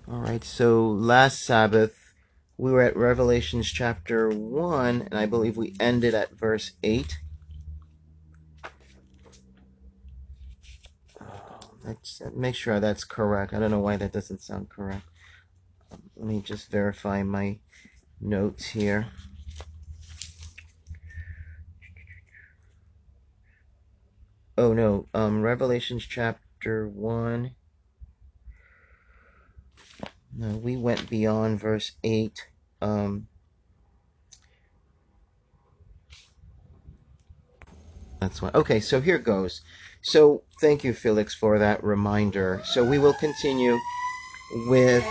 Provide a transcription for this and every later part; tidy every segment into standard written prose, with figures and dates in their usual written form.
All right, so last Sabbath we were at Revelations chapter 1, and I believe we ended at verse 8. Let's make sure that's correct. I don't know why that doesn't sound correct. Let me just verify my notes here. Oh no, Revelations chapter 1. No, we went beyond verse 8. That's why. Okay, so here goes. So thank you, Felix, for that reminder. So we will continue with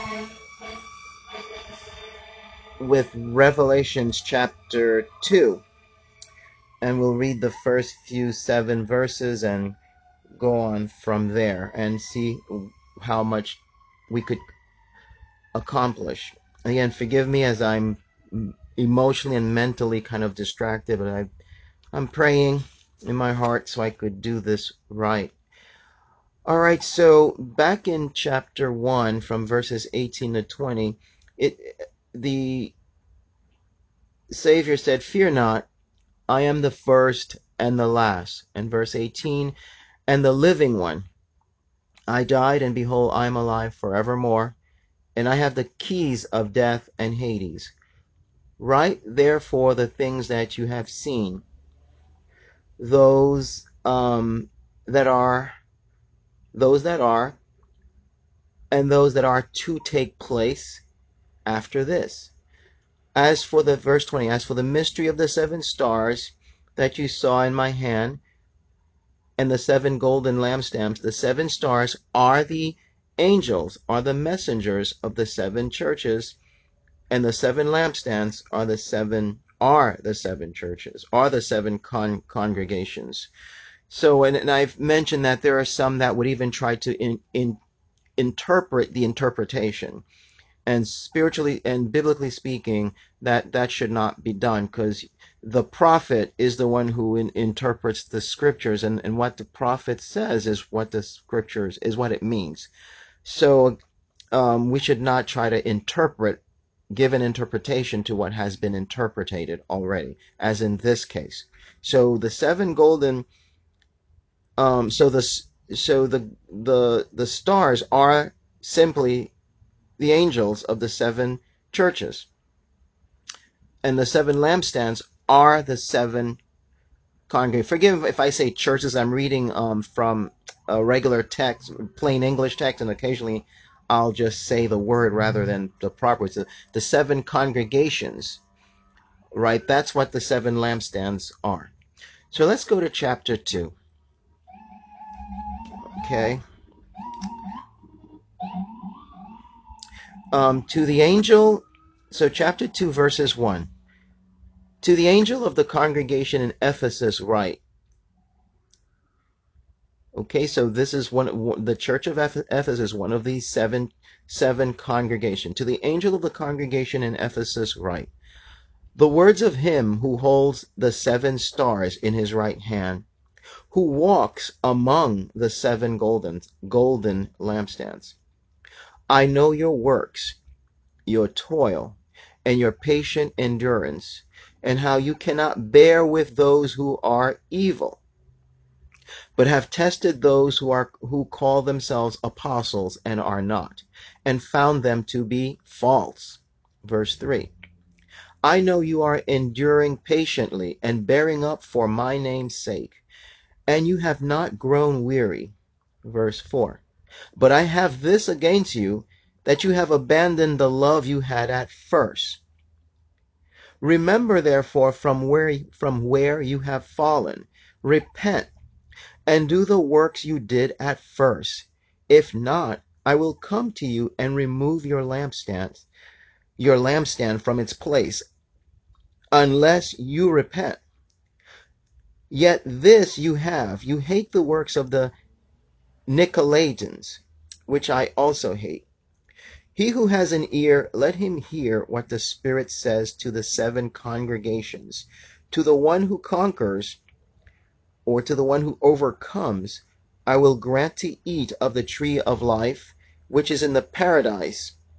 Revelations chapter 2, and we'll read the first few 7 verses and go on from there and see how much we could accomplish. Again, forgive me as I'm emotionally and mentally kind of distracted, but I'm praying in my heart so I could do this right. All right, so back in chapter 1 from verses 18 to 20, the Savior said, "Fear not, I am the first and the last." And verse 18, "And the living one. I died, and behold, I am alive forevermore, and I have the keys of death and Hades. Write therefore the things that you have seen, those that are, those that are, and those that are to take place after this. As for the," verse 20, "as for the mystery of the 7 stars that you saw in my hand, and the 7 golden lampstands, the 7 stars are the angels, are the messengers of the 7 churches, and the 7 lampstands are the 7 churches, are the 7 congregations." So, and I've mentioned that there are some that would even try to interpret the interpretation. And spiritually and biblically speaking, that should not be done, because the prophet is the one who interprets the scriptures, and what the prophet says is what the scriptures is what it means. So we should not try to give an interpretation to what has been interpreted already, as in this case. So the 7 golden, so the stars are simply the angels of the 7 churches, and the 7 lampstands are the 7 congregations. Forgive if I say churches. I'm reading from a regular text, plain English text, and occasionally I'll just say the word rather than the proper words. The 7 congregations, right? That's what the 7 lampstands are. So let's go to chapter 2. Okay. To the angel, so chapter 2, verses 1. "To the angel of the congregation in Ephesus write." Okay, so this is the church of Ephesus, one of these seven congregations. "To the angel of the congregation in Ephesus write, the words of him who holds the 7 stars in his right hand, who walks among the 7 golden lampstands. I know your works, your toil, and your patient endurance, and how you cannot bear with those who are evil, but have tested those who call themselves apostles and are not, and found them to be false." Verse 3. "I know you are enduring patiently and bearing up for my name's sake, and you have not grown weary." Verse 4. "But I have this against you, that you have abandoned the love you had at first. Remember therefore from where you have fallen, repent, and do the works you did at first. If not, I will come to you and remove your lampstand from its place, unless you repent. Yet this you have, you hate the works of the Nicolaitans, which I also hate. He who has an ear, let him hear what the Spirit says to the 7 congregations. To the one who conquers, or to the one who overcomes, I will grant to eat of the tree of life, which is in the paradise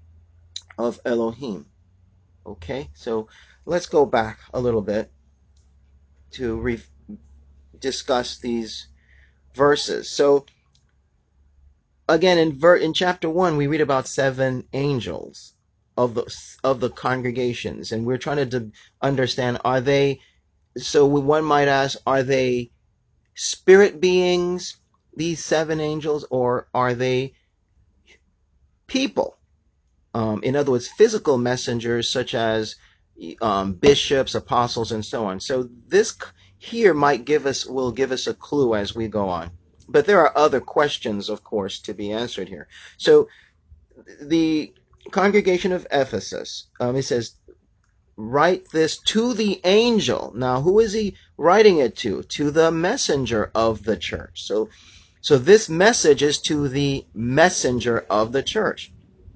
of Elohim. Okay, so let's go back a little bit to discuss these verses. So again, in chapter 1, we read about 7 angels of the congregations, and we're trying to understand, are they, so one might ask, are they spirit beings, these 7 angels, or are they people? In other words, physical messengers such as bishops, apostles, and so on. So this here will give us a clue as we go on. But there are other questions, of course, to be answered here. So the congregation of Ephesus, it says, write this to the angel. Now, who is he writing it to? To the messenger of the church. So this message is to the messenger of the church.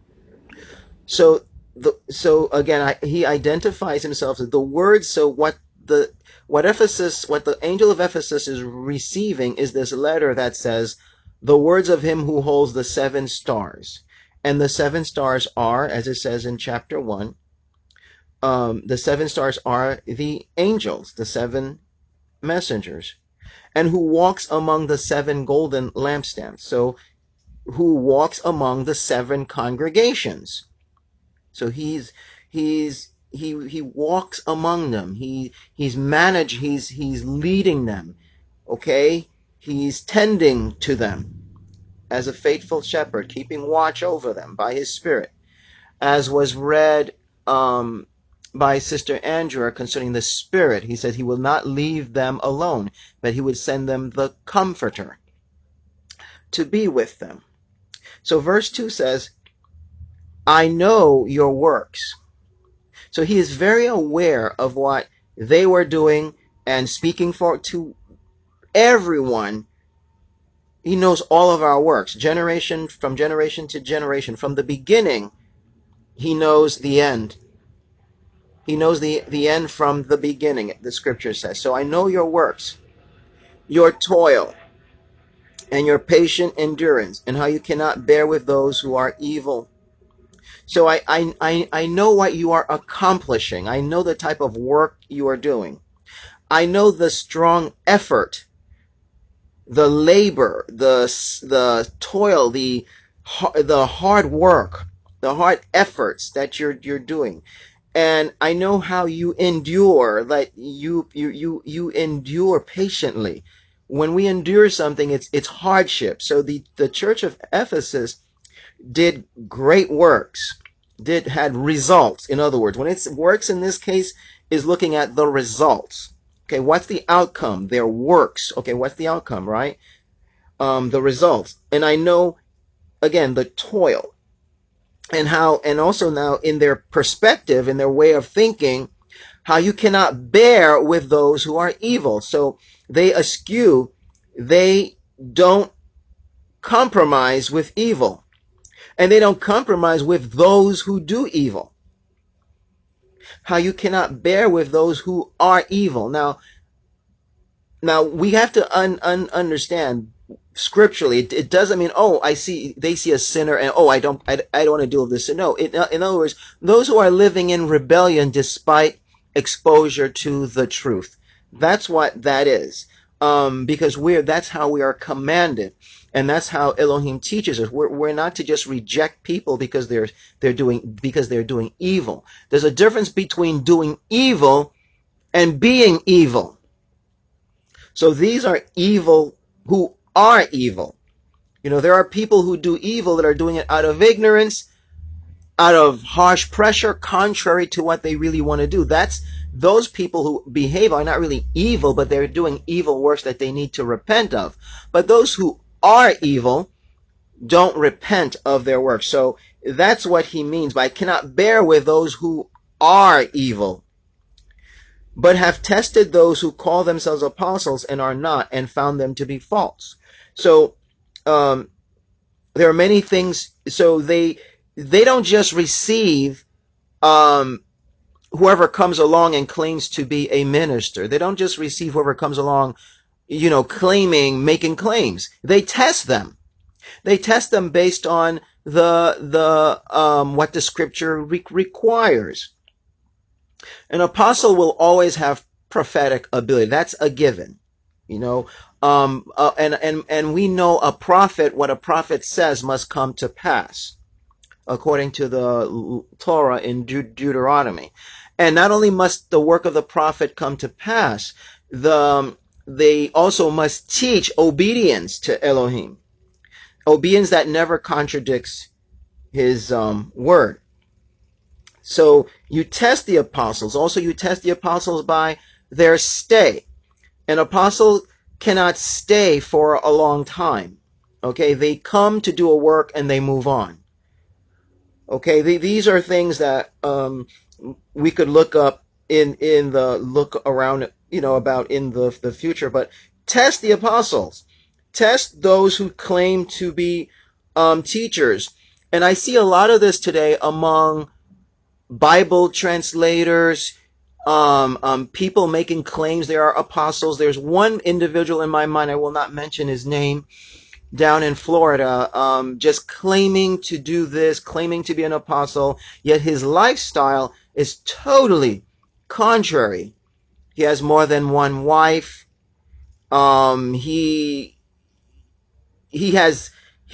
So again, he identifies himself as the word. So what the angel of Ephesus is receiving is this letter that says, the words of him who holds the 7 stars. And the 7 stars are, as it says in chapter 1, the 7 stars are the angels, the 7 messengers, and who walks among the 7 golden lampstands. So who walks among the 7 congregations. So he walks among them. He's leading them. Okay? He's tending to them as a faithful shepherd, keeping watch over them by his spirit. As was read by Sister Andrea concerning the Spirit, he said he will not leave them alone, but he would send them the Comforter to be with them. So verse 2 says, I know your works. So he is very aware of what they were doing and speaking to everyone. He knows all of our works, generation to generation. From the beginning, he knows the end. He knows the end from the beginning, the scripture says. So I know your works, your toil, and your patient endurance, and how you cannot bear with those who are evil. So I know what you are accomplishing. I know the type of work you are doing. I know the strong effort, the labor, the toil, the hard work, the hard efforts that you're doing. And I know how you endure, like you endure patiently. When we endure something, it's hardship. So the church of Ephesus did great works, had results. In other words, when it's works in this case is looking at the results. Okay, what's the outcome? Their works. Okay, what's the outcome, right? The results. And I know, again, the toil and how, and also now in their perspective, in their way of thinking, how you cannot bear with those who are evil. So they eschew, they don't compromise with evil. And they don't compromise with those who do evil. How you cannot bear with those who are evil. Now we have to understand scripturally. It doesn't mean, oh, they see a sinner and, oh, I don't want to deal with this. No, in other words, those who are living in rebellion despite exposure to the truth. That's what that is. Because that's how we are commanded. And that's how Elohim teaches us. We're not to just reject people because they're doing evil. There's a difference between doing evil and being evil. So these are evil who are evil. There are people who do evil that are doing it out of ignorance, out of harsh pressure, contrary to what they really want to do. Those people who behave are not really evil, but they're doing evil works that they need to repent of. But those who are evil don't repent of their works. So that's what he means by cannot bear with those who are evil, but have tested those who call themselves apostles and are not, and found them to be false. So there are many things. So they don't just receive whoever comes along and claims to be a minister. They don't just receive whoever comes along, making claims. They test them. They test them based on what the scripture requires. An apostle will always have prophetic ability. That's a given. You know, and we know a prophet, what a prophet says must come to pass according to the Torah in Deuteronomy. And not only must the work of the prophet come to pass, they also must teach obedience to Elohim. Obedience that never contradicts his word. So you test the apostles. Also, you test the apostles by their stay. An apostle cannot stay for a long time. Okay, they come to do a work and they move on. Okay, these are things that we could look up in the look around, about in the future. But test the apostles, test those who claim to be teachers, and I see a lot of this today among Bible translators, people making claims they are apostles. There's one individual in my mind, I will not mention his name, down in Florida, just claiming to do this, claiming to be an apostle, yet his lifestyle is totally contrary. He has more than one wife. He has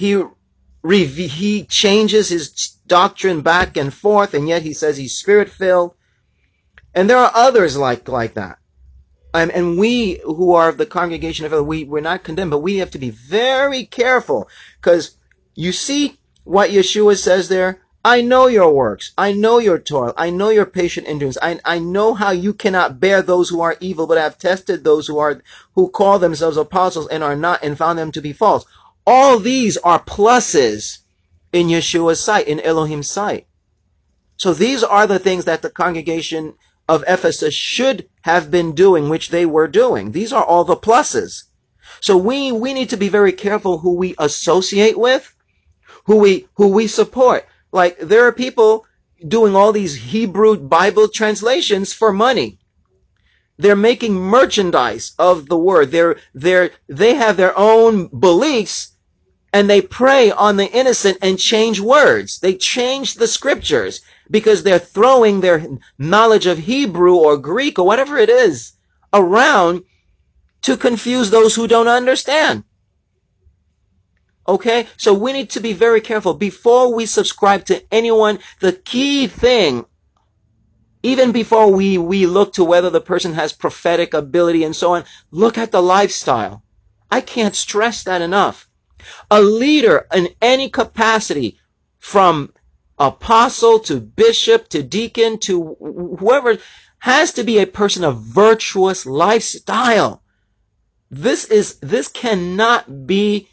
he changes his doctrine back and forth, and yet he says he's spirit filled. And there are others like that. And we who are of the congregation of, we're not condemned, but we have to be very careful, because you see what Yeshua says there. I know your works. I know your toil. I know your patient endurance. I know how you cannot bear those who are evil, but have tested those who call themselves apostles and are not, and found them to be false. All these are pluses in Yeshua's sight, in Elohim's sight. So these are the things that the congregation of Ephesus should have been doing, which they were doing. These are all the pluses. So we need to be very careful who we associate with, who we support. Like, there are people doing all these Hebrew Bible translations for money. They're making merchandise of the word. They have their own beliefs, and they prey on the innocent and change words. They change the scriptures because they're throwing their knowledge of Hebrew or Greek or whatever it is around to confuse those who don't understand. Okay? So we need to be very careful before we subscribe to anyone. The key thing, even before we look to whether the person has prophetic ability and so on, look at the lifestyle. I can't stress that enough. A leader in any capacity, from apostle to bishop to deacon to whoever, has to be a person of virtuous lifestyle. This cannot be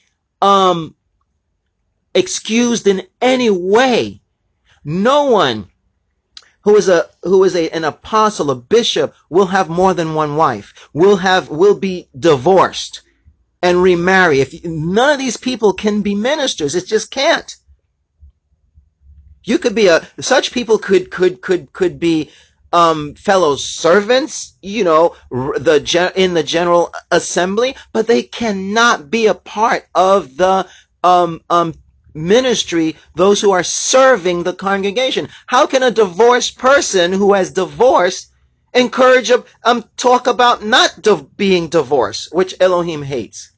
excused in any way. No one who is an apostle, a bishop, will have more than one wife, will be divorced and remarry. If none of these people can be ministers, it just can't. You could be such people could be fellow servants, in the general assembly, but they cannot be a part of the ministry, those who are serving the congregation. How can a divorced person who has divorced encourage talk about not being divorced, which Elohim hates?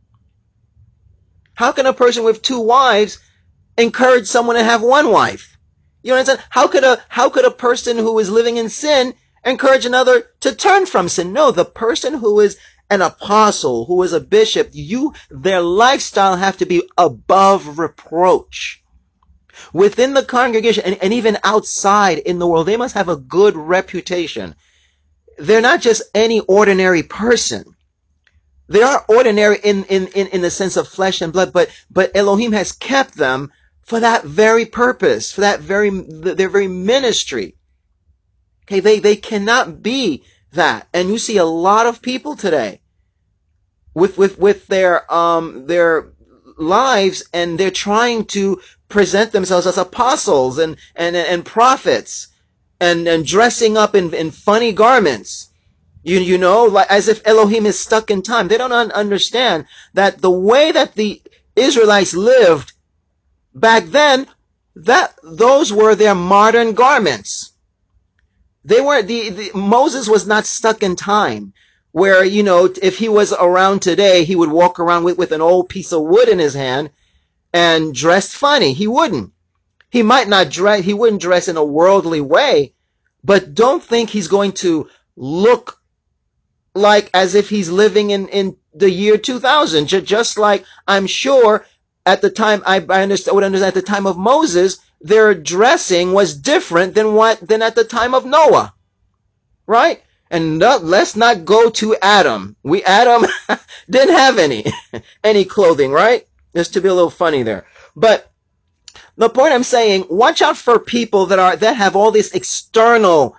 How can a person with two wives encourage someone to have one wife? You know what I'm saying? How could a person who is living in sin encourage another to turn from sin? No, the person who is an apostle, who is a bishop, their lifestyle have to be above reproach. Within the congregation and even outside in the world, they must have a good reputation. They're not just any ordinary person. They are ordinary in the sense of flesh and blood, but Elohim has kept them for that very purpose, for their very ministry. Okay, they cannot be that. And you see a lot of people today with their lives, and they're trying to present themselves as apostles and prophets, and dressing up in funny garments. Like as if Elohim is stuck in time. They don't understand that the way that the Israelites lived back then, those were their modern garments. They weren't Moses was not stuck in time where, if he was around today, he would walk around with an old piece of wood in his hand and dress funny. He wouldn't. He might not dress, he wouldn't dress in a worldly way, but don't think he's going to look like as if he's living in the year 2000. Just like I'm sure at the time, I would understand at the time of Moses, their dressing was different than at the time of Noah, right? And let's not go to Adam. Adam didn't have any clothing, right? Just to be a little funny there. But the point I'm saying, watch out for people that have all these external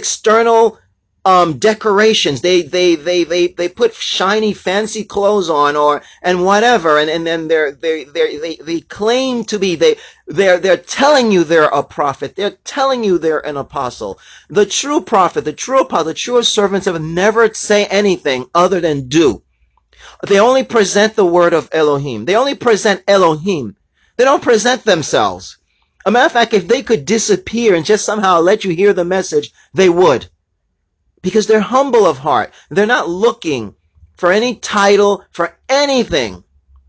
decorations. They put shiny, fancy clothes on and whatever, and then they claim to be, they're telling you they're a prophet. They're telling you they're an apostle. The true prophet, the true apostle, the true servants have never say anything other than do. They only present the word of Elohim. They only present Elohim. They don't present themselves. A matter of fact, if they could disappear and just somehow let you hear the message, they would. Because they're humble of heart. They're not looking for any title, for anything.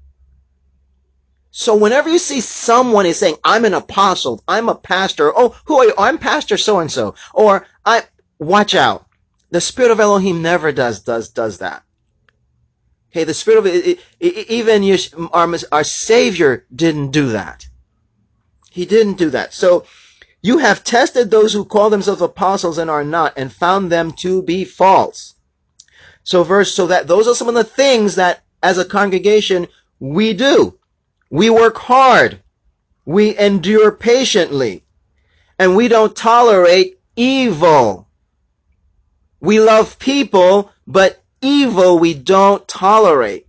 So whenever you see someone is saying, I'm an apostle, I'm a pastor, oh, who are you? Oh, I'm pastor so-and-so. Or, watch out. The Spirit of Elohim never does that. Okay, the Spirit of, even our Savior didn't do that. He didn't do that. So, you have tested those who call themselves apostles and are not, and found them to be false. So those are some of the things that as a congregation we do. We work hard. We endure patiently. And we don't tolerate evil. We love people, but evil we don't tolerate.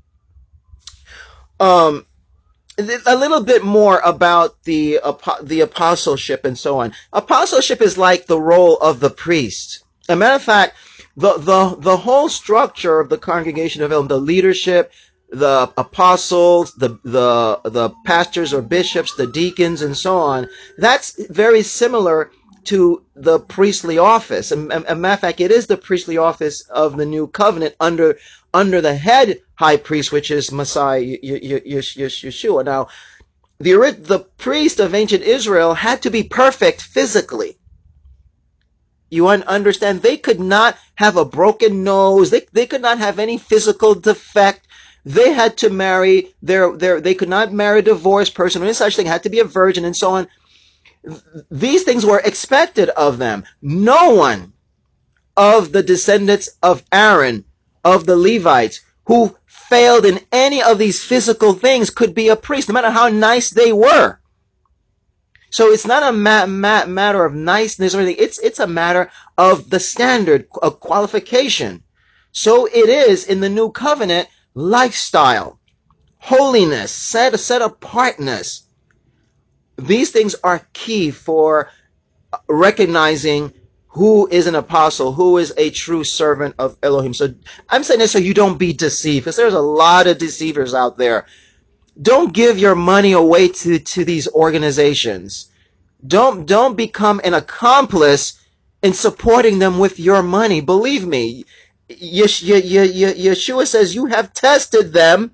A little bit more about the apostleship and so on. Apostleship is like the role of the priest. As a matter of fact, the whole structure of the congregation of Elohim, the leadership, the apostles, the pastors or bishops, the deacons, and so on, that's very similar to the priestly office. As a matter of fact, it is the priestly office of the new covenant under the head high priest, which is Messiah Yeshua. Now, the priest of ancient Israel had to be perfect physically. You understand? They could not have a broken nose. They could not have any physical defect. They had to marry they could not marry a divorced person or any such thing. Had to be a virgin and so on. These things were expected of them. No one of the descendants of Aaron, of the Levites, who failed in any of these physical things could be a priest, no matter how nice they were. So it's not a matter of niceness or anything. It's a matter of the standard of qualification. So it is in the new covenant lifestyle, holiness, set apartness. These things are key for recognizing who is an apostle, who is a true servant of Elohim. So I'm saying this so you don't be deceived, because there's a lot of deceivers out there. Don't give your money away to these organizations. Don't become an accomplice in supporting them with your money. Believe me, Yeshua says you have tested them,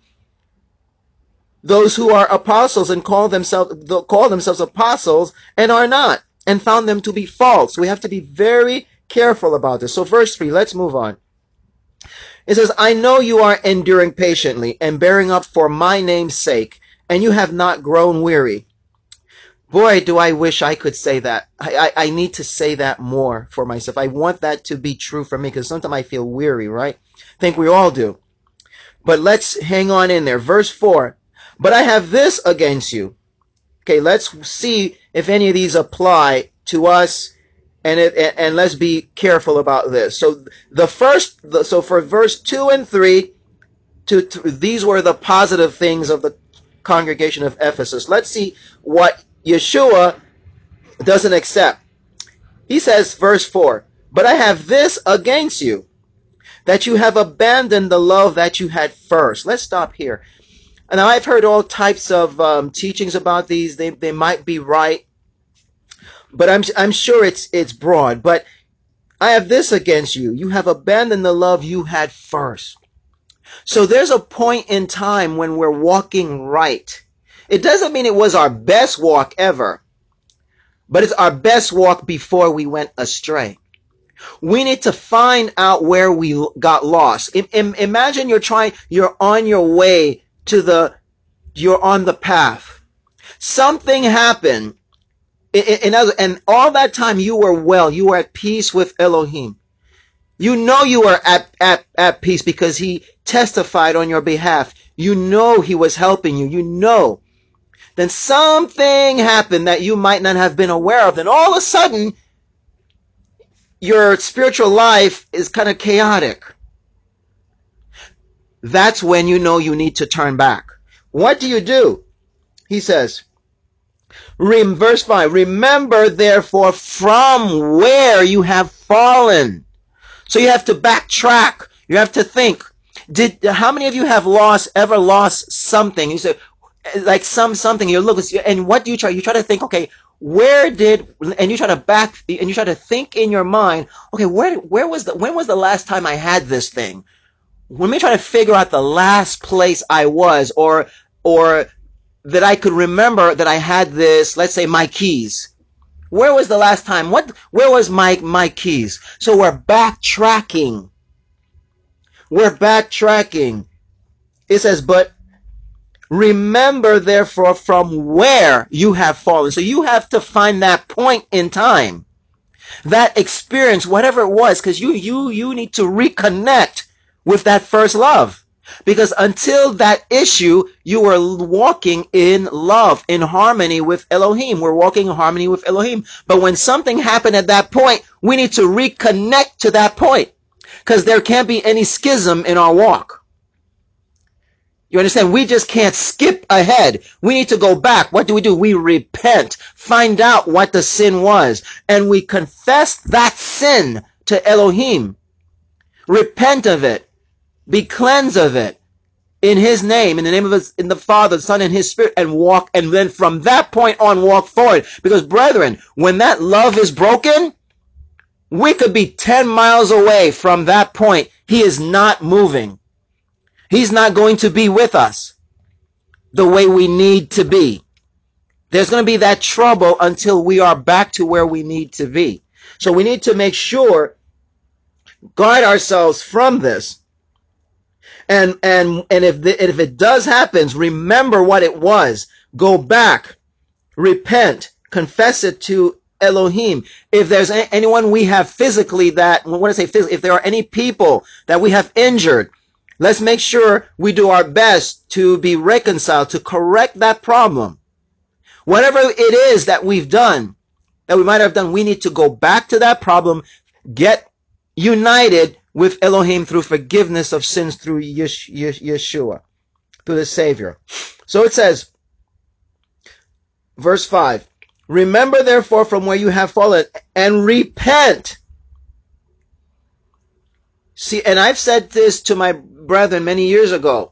those who are apostles and call themselves apostles and are not, and found them to be false. We have to be very careful about this. So verse 3, let's move on. It says, I know you are enduring patiently and bearing up for my name's sake, and you have not grown weary. Boy, do I wish I could say that. I need to say that more for myself. I want that to be true for me, because sometimes I feel weary, right? I think we all do. But let's hang on in there. Verse 4, but I have this against you. Okay, let's see if any of these apply to us, and let's be careful about this. So so for verse 2 and 3, these were the positive things of the congregation of Ephesus. Let's see what Yeshua doesn't accept. He says, verse 4, but I have this against you, that you have abandoned the love that you had first. Let's stop here. And now I've heard all types of teachings about these. They might be right, but I'm sure it's broad. But I have this against you: you have abandoned the love you had first. So there's a point in time when we're walking right. It doesn't mean it was our best walk ever, but it's our best walk before we went astray. We need to find out where we got lost. Imagine you're on your way you're on the path. Something happened, and all that time you were well, you were at peace with Elohim. You know you were at peace because he testified on your behalf. You know he was helping you. You know. Then something happened that you might not have been aware of. Then all of a sudden, your spiritual life is kind of chaotic. That's when you know you need to turn back. What do? He says, verse 5, remember therefore from where you have fallen. So you have to backtrack. You have to think. How many of you have ever lost something? You say, like something, you look, and what do you try? You try to think, okay, and you try to think in your mind, okay, when was the last time I had this thing? Let me try to figure out the last place I was, or that I could remember that I had this, let's say my keys. Where was the last time? Where was my keys? So we're backtracking. It says, but remember therefore from where you have fallen. So you have to find that point in time, that experience, whatever it was, because you need to reconnect with that first love. Because until that issue, you were walking in love, in harmony with Elohim. We're walking in harmony with Elohim. But when something happened at that point, we need to reconnect to that point. Because there can't be any schism in our walk. You understand? We just can't skip ahead. We need to go back. What do? We repent, find out what the sin was, and we confess that sin to Elohim. Repent of it. Be cleansed of it. In his name, in the name of in the Father, the Son, and his Spirit, and walk, and then from that point on walk forward. Because brethren, when that love is broken, we could be 10 miles away from that point. He is not moving. He's not going to be with us the way we need to be. There's going to be that trouble until we are back to where we need to be. So we need to make sure, guard ourselves from this. And if it does happen, remember what it was. Go back, repent, confess it to Elohim. If there's anyone we have physically when I say physically, if there are any people that we have injured, let's make sure we do our best to be reconciled, to correct that problem. Whatever it is that we might have done, we need to go back to that problem, get united with Elohim through forgiveness of sins through Yeshua, through the Savior. So it says, verse 5, remember therefore from where you have fallen and repent. See, and I've said this to my brethren many years ago.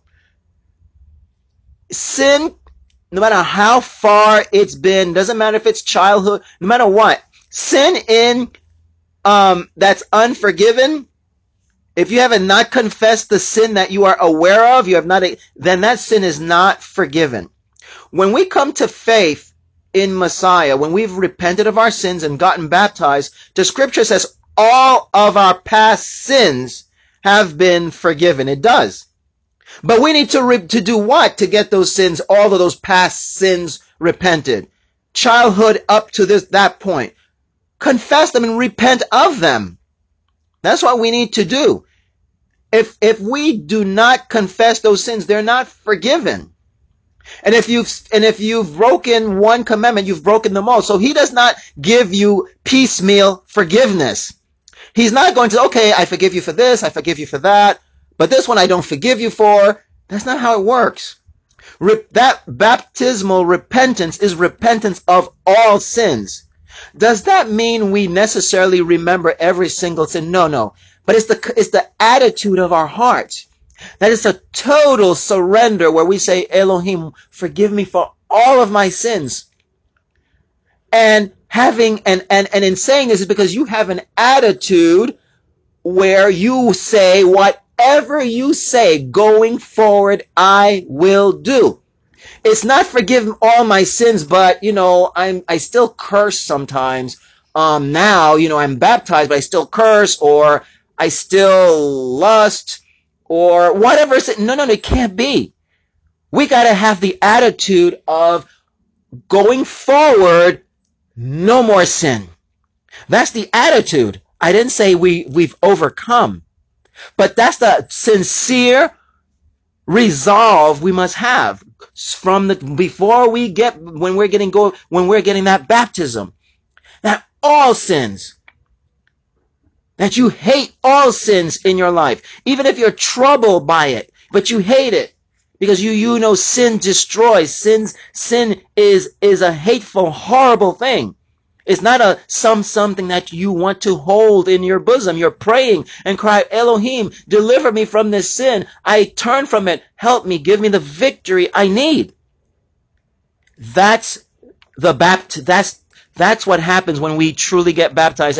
Sin, no matter how far it's been, doesn't matter if it's childhood, no matter what, sin that's unforgiven, if you have not confessed the sin that you are aware of, then that sin is not forgiven. When we come to faith in Messiah, when we've repented of our sins and gotten baptized, the scripture says all of our past sins have been forgiven. It does. But we need to do what to get those sins, all of those past sins repented? Childhood up to that point. Confess them and repent of them. That's what we need to do. If we do not confess those sins, they're not forgiven. And if you've broken one commandment, you've broken them all. So he does not give you piecemeal forgiveness. He's not going to, okay, I forgive you for this, I forgive you for that, but this one I don't forgive you for. That's not how it works. That baptismal repentance is repentance of all sins. Does that mean we necessarily remember every single sin? No. But it's the attitude of our hearts. That is a total surrender where we say, Elohim, forgive me for all of my sins. And in saying this is because you have an attitude where you say, whatever you say going forward, I will do. It's not forgive all my sins, but I still curse sometimes. Now, I'm baptized, but I still curse, or I still lust, or whatever. No, it can't be. We got to have the attitude of going forward, no more sin. That's the attitude. I didn't say we've overcome, but that's the sincere resolve we must have from before when we're getting that baptism, that all sins, that you hate all sins in your life, even if you're troubled by it, but you hate it because you know sin destroys. Sin is a hateful, horrible thing. It's not something that you want to hold in your bosom. You're praying and cry, Elohim, deliver me from this sin. I turn from it. Help me. Give me the victory I need. That's that's what happens when we truly get baptized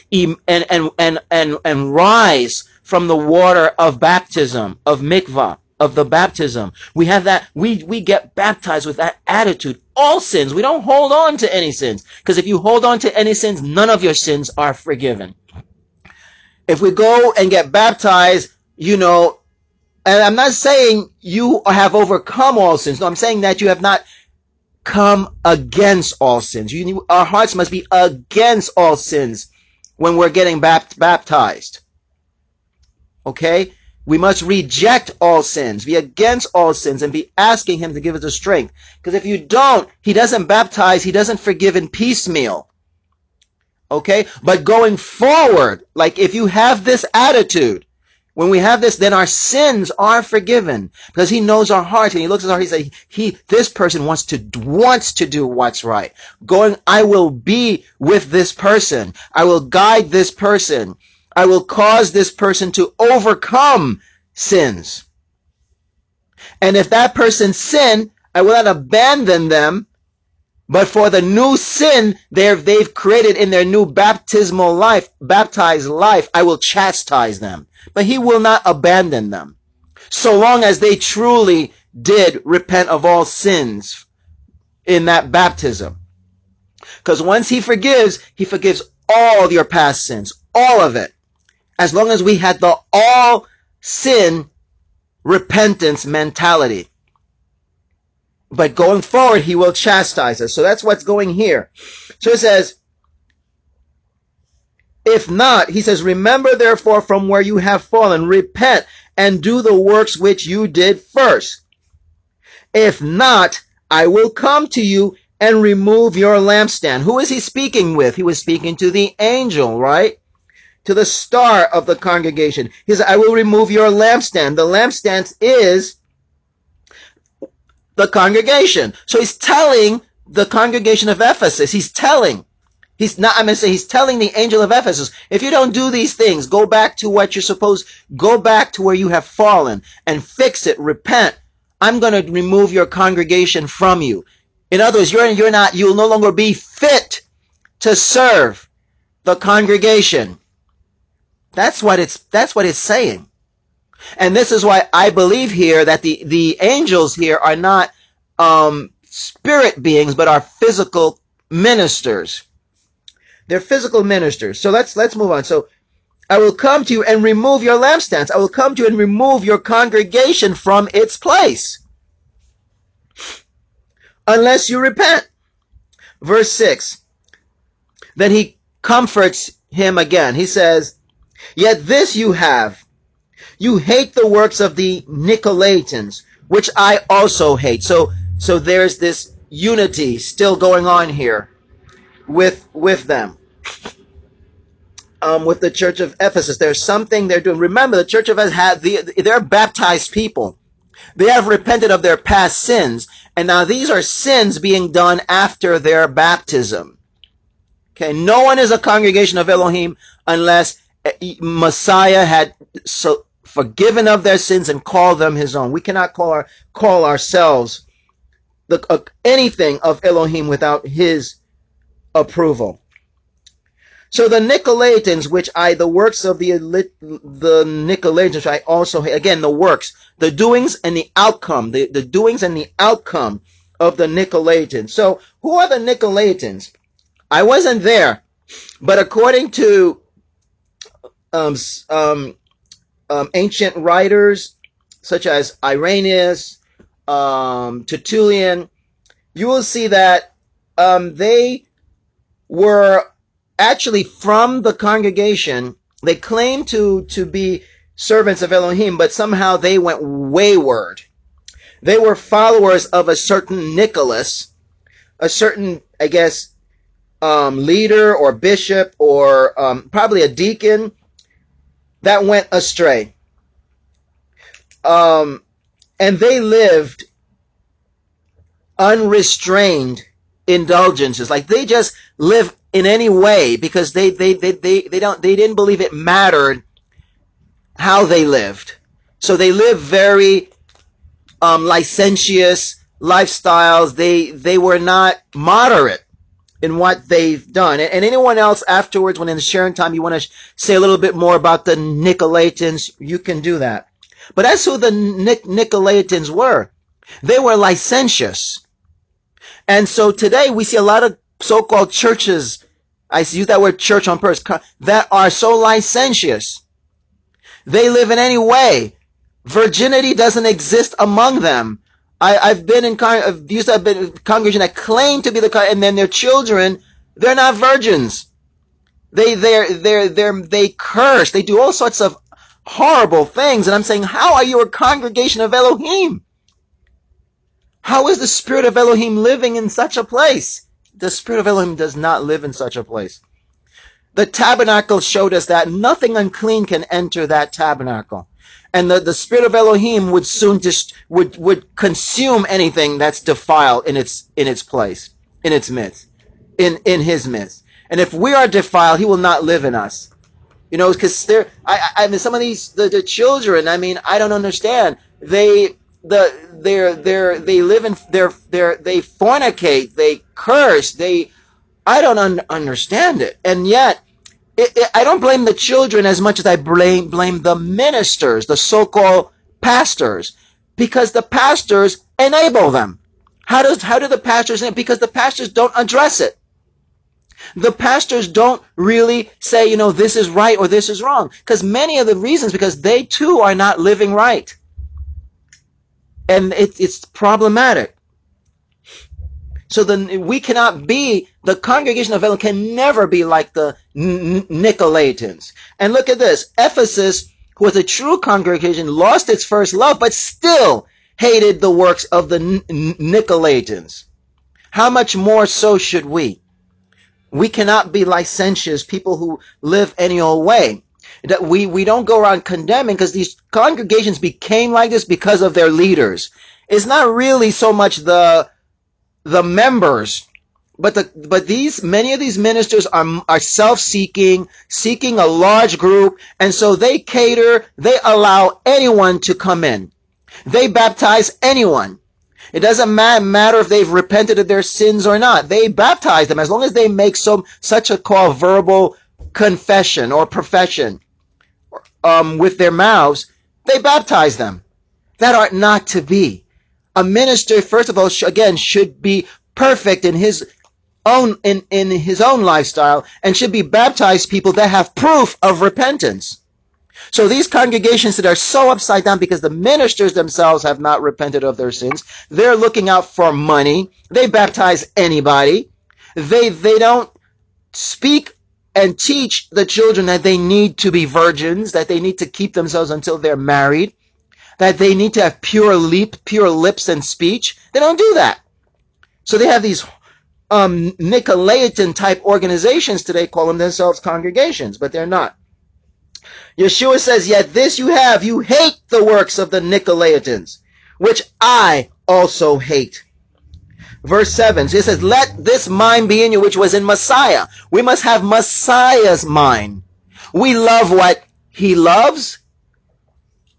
and rise from the water of baptism, of mikvah, of the baptism. We have that, we get baptized with that attitude. All sins. We don't hold on to any sins. Because if you hold on to any sins, none of your sins are forgiven. If we go and get baptized, and I'm not saying you have overcome all sins. No, I'm saying that you have not come against all sins. Our hearts must be against all sins when we're getting baptized. Okay? We must reject all sins, be against all sins, and be asking him to give us the strength. Because if you don't, he doesn't baptize, he doesn't forgive in piecemeal. Okay? But going forward, like if you have this attitude, when we have this, then our sins are forgiven because he knows our hearts and he looks at our heart. He says, this person wants to do what's right. I will be with this person. I will guide this person. I will cause this person to overcome sins. And if that person sin, I will not abandon them. But for the new sin they've created in their new baptized life, I will chastise them. But he will not abandon them. So long as they truly did repent of all sins in that baptism. Because once he forgives all your past sins. All of it. As long as we had the all sin repentance mentality. But going forward, he will chastise us. So that's what's going here. So it says, if not, he says, remember therefore from where you have fallen, repent and do the works which you did first. If not, I will come to you and remove your lampstand. Who is he speaking with? He was speaking to the angel, right? To the star of the congregation. He said, I will remove your lampstand. The lampstand is the congregation. So he's telling the congregation of Ephesus, he's telling the angel of Ephesus, if you don't do these things, go back to what you're supposed, go back to where you have fallen and fix it, repent. I'm going to remove your congregation from you. In other words, you'll no longer be fit to serve the congregation. That's what it's saying. And this is why I believe here that the angels here are not spirit beings, but are physical ministers. They're physical ministers. So let's move on. So I will come to you and remove your lampstands. I will come to you and remove your congregation from its place. Unless you repent. Verse 6. Then he comforts him again. He says, yet this you have. You hate the works of the Nicolaitans, which I also hate. So there's this unity still going on here with them. With the church of Ephesus, there's something they're doing. Remember, the church of Ephesus they're baptized people. They have repented of their past sins, and now these are sins being done after their baptism. Okay, no one is a congregation of Elohim unless Messiah had forgiven of their sins and call them his own. We cannot call ourselves anything of Elohim without his approval. So the Nicolaitans, the works of the Nicolaitans, which I also hate, again, the works, the doings and the outcome, the doings and the outcome of the Nicolaitans. So who are the Nicolaitans? I wasn't there, but according to ancient writers such as Irenaeus, Tertullian, you will see that they were actually from the congregation. They claimed to be servants of Elohim, but somehow they went wayward. They were followers of a certain Nicholas, a certain, I guess, leader or bishop or probably a deacon that went astray. And they lived unrestrained indulgences. Like they just live in any way because they didn't believe it mattered how they lived. So they live very licentious lifestyles. They were not moderate in what they've done. And anyone else afterwards, when in the sharing time you want to say a little bit more about the Nicolaitans, you can do that. But that's who the Nicolaitans were. They were licentious. And so today we see a lot of so-called churches, I use that word church on purpose, that are so licentious. They live in any way. Virginity doesn't exist among them. I've been in congregation that claim to be and then their children, they're not virgins. They curse. They do all sorts of horrible things. And I'm saying, how are you a congregation of Elohim? How is the Spirit of Elohim living in such a place? The Spirit of Elohim does not live in such a place. The tabernacle showed us that nothing unclean can enter that tabernacle. And the Spirit of Elohim would soon would consume anything that's defiled in its place, in its midst, in his midst. And if we are defiled, he will not live in us. You know, because I mean, some of the children, I mean, I don't understand. They live in they fornicate, they curse, I don't understand it. And yet, I don't blame the children as much as I blame the ministers, the so-called pastors, because the pastors enable them. How do the pastors enable? Because the pastors don't address it. The pastors don't really say, you know, this is right or this is wrong. Because many of the reasons, because they too are not living right. And it's problematic. So then we cannot be, the congregation of Elohim can never be like the Nicolaitans. And look at this. Ephesus, who was a true congregation, lost its first love, but still hated the works of the Nicolaitans. How much more so should we? We cannot be licentious, people who live any old way. That we don't go around condemning, because these congregations became like this because of their leaders. It's not really so much the members, but many of these ministers are self-seeking, seeking a large group, and so they allow anyone to come in. They baptize anyone. It doesn't matter if they've repented of their sins or not. They baptize them as long as they make such a called verbal confession or profession with their mouths. They baptize them. That ought not to be. A minister, first of all, should be perfect in his own in his own lifestyle, and should be baptized people that have proof of repentance. So these congregations that are so upside down because the ministers themselves have not repented of their sins, they're looking out for money. They baptize anybody. They don't speak and teach the children that they need to be virgins, that they need to keep themselves until they're married, that they need to have pure lips and speech. They don't do that. So they have these Nicolaitan type organizations today, calling themselves congregations, but they're not. Yeshua says, yet this you hate the works of the Nicolaitans, which I also hate. Verse 7, so it says, let this mind be in you, which was in Messiah. We must have Messiah's mind. We love what he loves.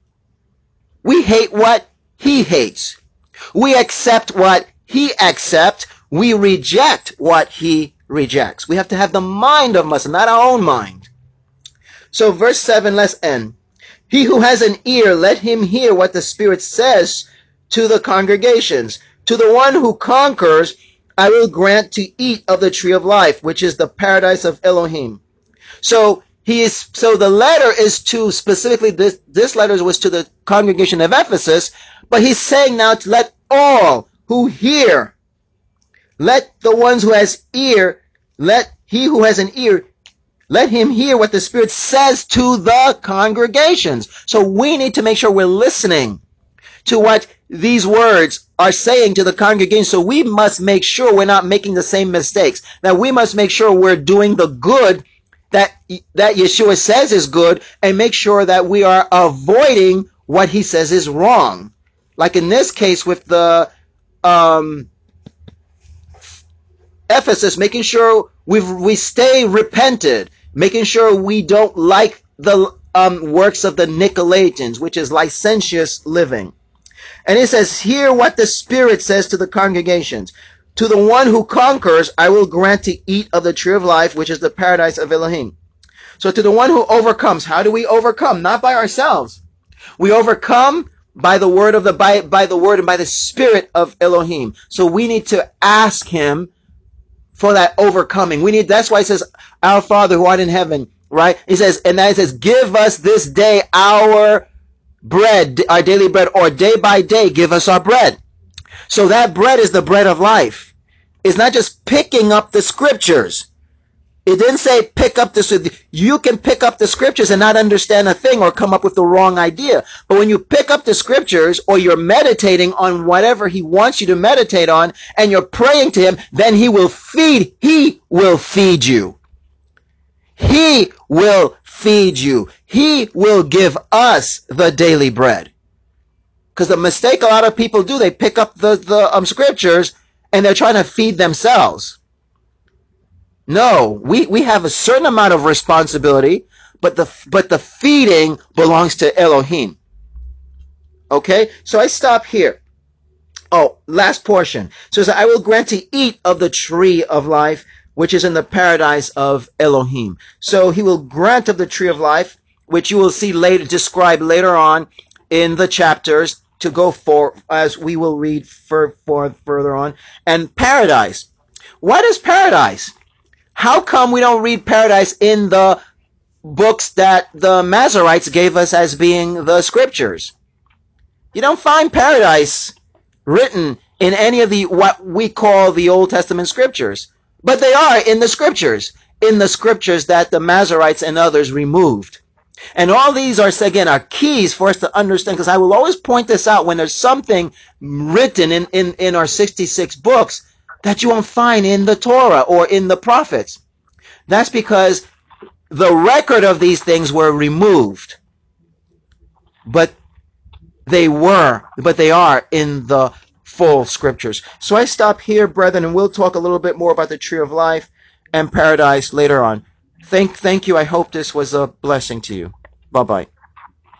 We hate what he hates. We accept what he accepts. We reject what he rejects. We have to have the mind of Messiah, not our own mind. So verse 7, let's end. He who has an ear, let him hear what the Spirit says to the congregations. To the one who conquers, I will grant to eat of the tree of life, which is the paradise of Elohim. So the letter is to specifically this letter was to the congregation of Ephesus, but he's saying now to let all who hear, let the ones who has ear, let he who has an ear, let him hear what the Spirit says to the congregations. So we need to make sure we're listening to what these words are saying to the congregation. So we must make sure we're not making the same mistakes. That we must make sure we're doing the good that Yeshua says is good, and make sure that we are avoiding what he says is wrong. Like in this case with the Ephesus, making sure we stay repented, making sure we don't like the works of the Nicolaitans, which is licentious living. And it says, hear what the Spirit says to the congregations. To the one who conquers, I will grant to eat of the tree of life, which is the paradise of Elohim. So to the one who overcomes, how do we overcome? Not by ourselves. We overcome by the word by the word and by the Spirit of Elohim. So we need to ask him for that overcoming. That's why it says, our Father who art in heaven, right? It says, give us this day our bread, our daily bread, or day by day give us our bread. So that bread is the bread of life. It's not just picking up the scriptures. It didn't say pick up this. You can pick up the scriptures and not understand a thing or come up with the wrong idea. But when you pick up the scriptures or you're meditating on whatever he wants you to meditate on and you're praying to him, then he will feed you. He will feed you. He will give us the daily bread. Because the mistake a lot of people do, they pick up the scriptures and they're trying to feed themselves. No, we have a certain amount of responsibility, but the feeding belongs to Elohim. Okay, so I stop here. Oh, last portion. So it says, I will grant to eat of the tree of life, which is in the paradise of Elohim. So he will grant of the tree of life, which you will see described later on in the chapters to go for, as we will read further on. And paradise. What is paradise? How come we don't read paradise in the books that the Masoretes gave us as being the scriptures? You don't find paradise written in any of what we call the Old Testament scriptures. But they are in the scriptures that the Masoretes and others removed. And all these are keys for us to understand, because I will always point this out when there's something written in our 66 books that you won't find in the Torah or in the prophets. That's because the record of these things were removed. But they are in the full scriptures. So I stop here, brethren, and we'll talk a little bit more about the tree of life and paradise later on. Thank you. I hope this was a blessing to you. Bye-bye.